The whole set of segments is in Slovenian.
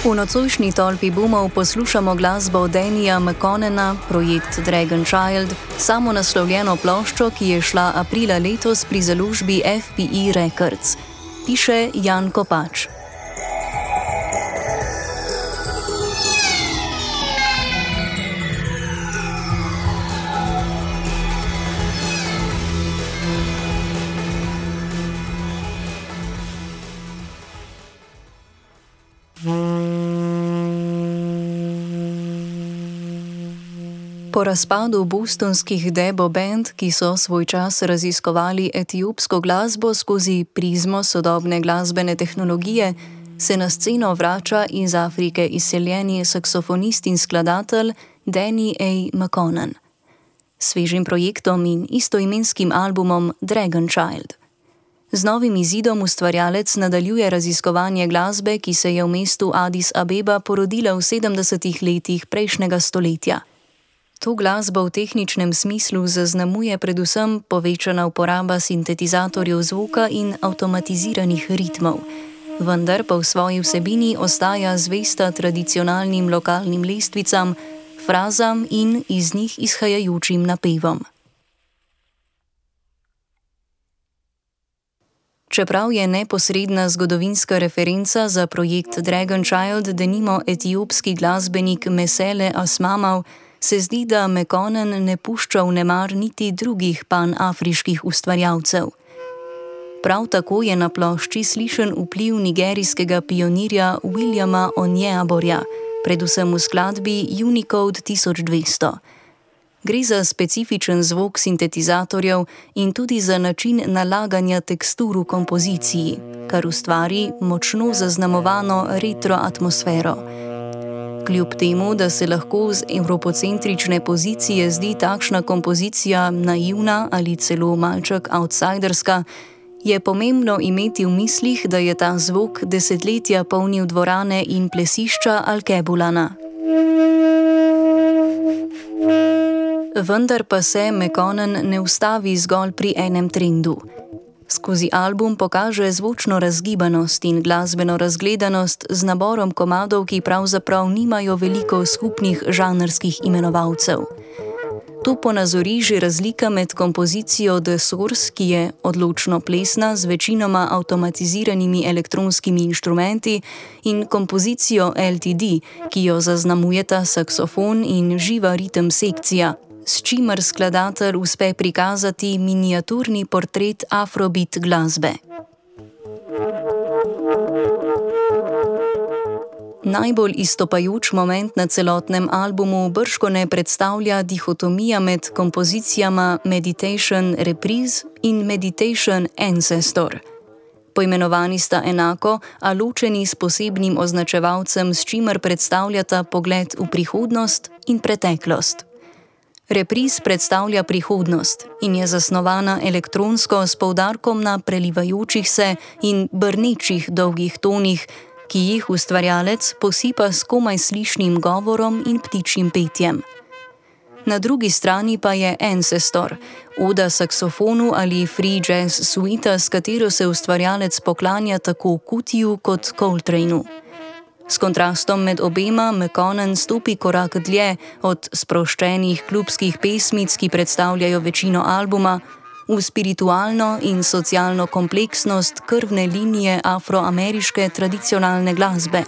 V nocojšnji tolpi boomov poslušamo glasbo Dannyja McConnana, projekt Dragon Child, samo naslovljeno ploščo, ki je šla aprila letos pri založbi FPE Records. Piše Jan Kopač. Po razpadu bostonskih Debo Band, ki so svoj čas raziskovali etiopsko glasbo skozi prizmo sodobne glasbene tehnologije, se na sceno vrača iz Afrike izseljeni saksofonist in skladatelj Danny A. McConnan. S svežim projektom in istoimenskim albumom Dragon Child. Z novim izidom ustvarjalec nadaljuje raziskovanje glasbe, ki se je v mestu Addis Abeba porodila v 70. letih prejšnjega stoletja. To glasbo v tehničnem smislu zaznamuje predvsem povečana uporaba sintetizatorjev zvoka in avtomatiziranih ritmov, vendar pa v svoji vsebini ostaja zvesta tradicionalnim lokalnim lestvicam, frazam in iz njih izhajajočim napevom. Čeprav je neposredna zgodovinska referenca za projekt Dragon Child denimo etiopski glasbenik Mesele Asmamaw, se zdi, da McConnan ne pušča vnemar niti drugih panafriških ustvarjalcev. Prav tako je na plošči slišen vpliv nigerijskega pionirja Williama Onyeaborja, predvsem v skladbi Unicode 1200. Gre za specifičen zvok sintetizatorjev in tudi za način nalaganja tekstur v kompoziciji, kar ustvari močno zaznamovano retro atmosfero. Kljub temu, da se lahko z evropocentrične pozicije zdi takšna kompozicija naivna ali celo malček outsiderska, je pomembno imeti v mislih, da je ta zvok desetletja polnil dvorane in plesišča Alkebulana. Vendar pa se McConnan ne ustavi zgolj pri enem trendu. Skozi album pokaže zvočno razgibanost in glasbeno razgledanost z naborom komadov, ki pravzaprav nimajo veliko skupnih žanrskih imenovalcev. To ponazori že razlika med kompozicijo The Source, ki je odločno plesna z večinoma avtomatiziranimi elektronskimi inštrumenti, in kompozicijo LTD, ki jo zaznamujeta saksofon in živa ritem sekcija, s čimer skladatelj uspe prikazati miniaturni portret afrobeat glasbe. Najbolj izstopajoč moment na celotnem albumu bržkone predstavlja dihotomija med kompozicijama Meditation Reprise in Meditation Ancestor. Poimenovani sta enako, a ločeni s posebnim označevalcem, s čimer predstavljata pogled v prihodnost in preteklost. Reprise predstavlja prihodnost in je zasnovana elektronsko s poudarkom na prelivajočih se in brnečih dolgih tonih, ki jih ustvarjalec posipa s komaj slišnim govorom in ptičjim petjem. Na drugi strani pa je Ancestor, oda saksofonu ali free jazz suita, s katero se ustvarjalec poklanja tako Kutiju kot Coltraneu. S kontrastom med obema McConnan stopi korak dlje od sproščenih klubskih pesmic, ki predstavljajo večino albuma, v spiritualno in socialno kompleksnost krvne linije afroameriške tradicionalne glasbe.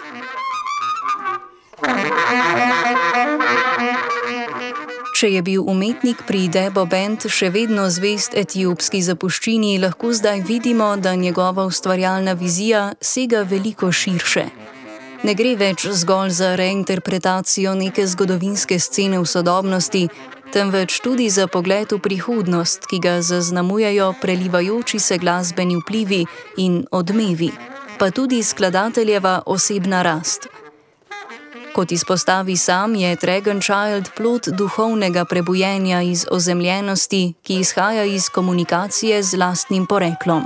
Če je bil umetnik pri Debo Band še vedno zvest etiopski zapuščini, lahko zdaj vidimo, da njegova ustvarjalna vizija sega veliko širše. Ne gre več zgolj za reinterpretacijo neke zgodovinske scene v sodobnosti, temveč tudi za pogled v prihodnost, ki ga zaznamujejo prelivajoči se glasbeni vplivi in odmevi, pa tudi skladateljeva osebna rast. Kot izpostavi sam, je Dragon Child plod duhovnega prebujenja iz ozemljenosti, ki izhaja iz komunikacije z lastnim poreklom.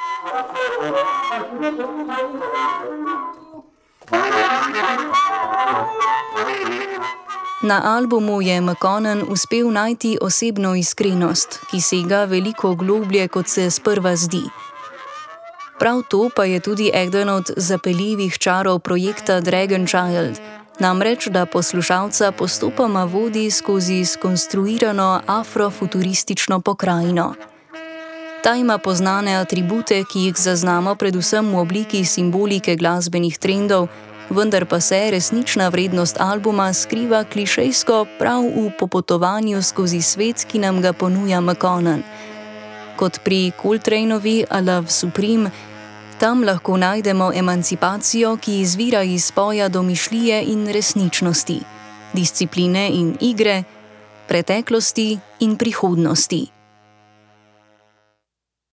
Na albumu je McConnan uspel najti osebno iskrenost, ki sega veliko globlje, kot se sprva zdi. Prav to pa je tudi eden od zapeljivih čarov projekta Dragon Child, namreč da poslušalca postopoma vodi skozi skonstruirano afrofuturistično pokrajino. Ta ima poznane atribute, ki jih zaznamo predvsem v obliki simbolike glasbenih trendov, vendar pa se resnična vrednost albuma skriva klišejsko prav v popotovanju skozi svet, ki nam ga ponuja McConnon. Kot pri Coltraneovi A Love Supreme, tam lahko najdemo emancipacijo, ki izvira iz spoja domišljije in resničnosti, discipline in igre, preteklosti in prihodnosti.